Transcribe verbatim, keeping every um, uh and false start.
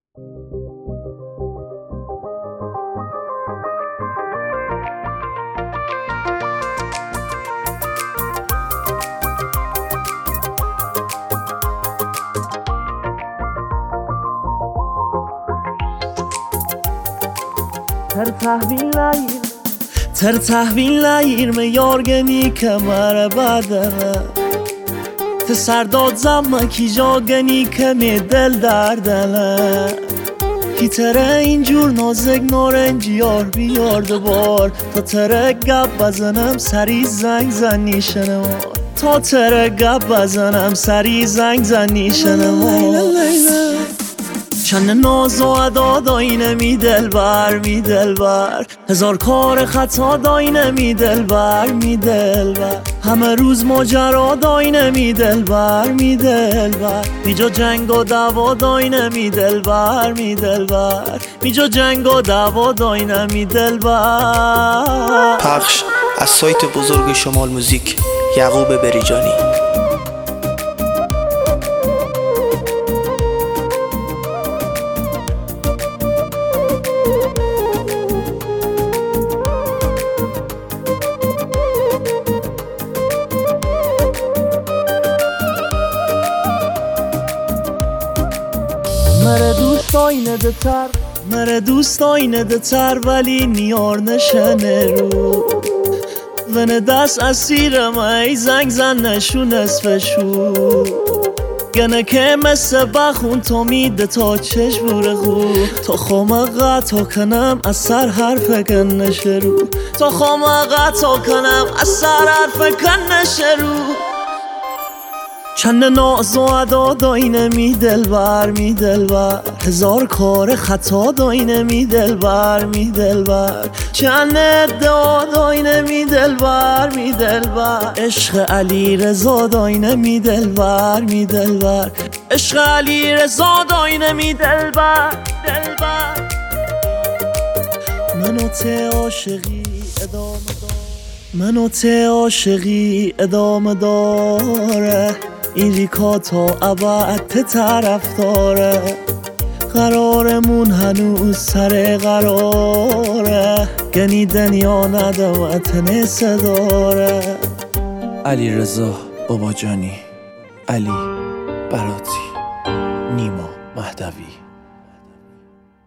Ter tahvil layir Ter tahvil layir me yorgeni kemare bademe Te serdad zamma ki jageni kemi del derdele Ki tere اینجور نازک نارنجی یار بیار دوبار تا تره گپ بزنم سری زنگ زن نیشنم تا تره گپ بزنم سری زنگ زن نیشنم چند ناز و ادا داینه می دلبر می دلبر هزار کار خطا داینه می دلبر می دلبر همه روز ماجرا داینه می دلبر می دلبر میجا جنگ و دعوا داینه می دلبر می دلبر میجا جنگ و دعوا داینه می دلبر. پخش از سایت بزرگ شمال موزیک، یعقوب بریجانی. مره دوست آینه ده تر مره دوست آینه ده تر ولی نیار نشنه رو ونه دست اسیرم ای زنگ زن نشو نصفشو گنه که مثل بخون تو میده تا چش بوره خو تا خومه قطع کنم از سر حرف کن نشه رو تا خومه قطع کنم از سر حرف کن نشه رو چند ناز و ادا داینه می دلبر می دلبر هزار کار خطا داینه می دلبر می دلبر چند ادعا داینه می دلبر می دلبر عشق علی رضا داینه می دلبر می دلبر عشق علی رضا داینه می دلبر دلبر منو ته عاشقی ادامه دار منو ته عاشقی ادامه داره این ریکا تا ابد ته طرف داره قرارمون هنوز سر قراره گنیدن یا ندوتن صداره. علی رضا بابا جانی، علی براتی، نیما مهدوی.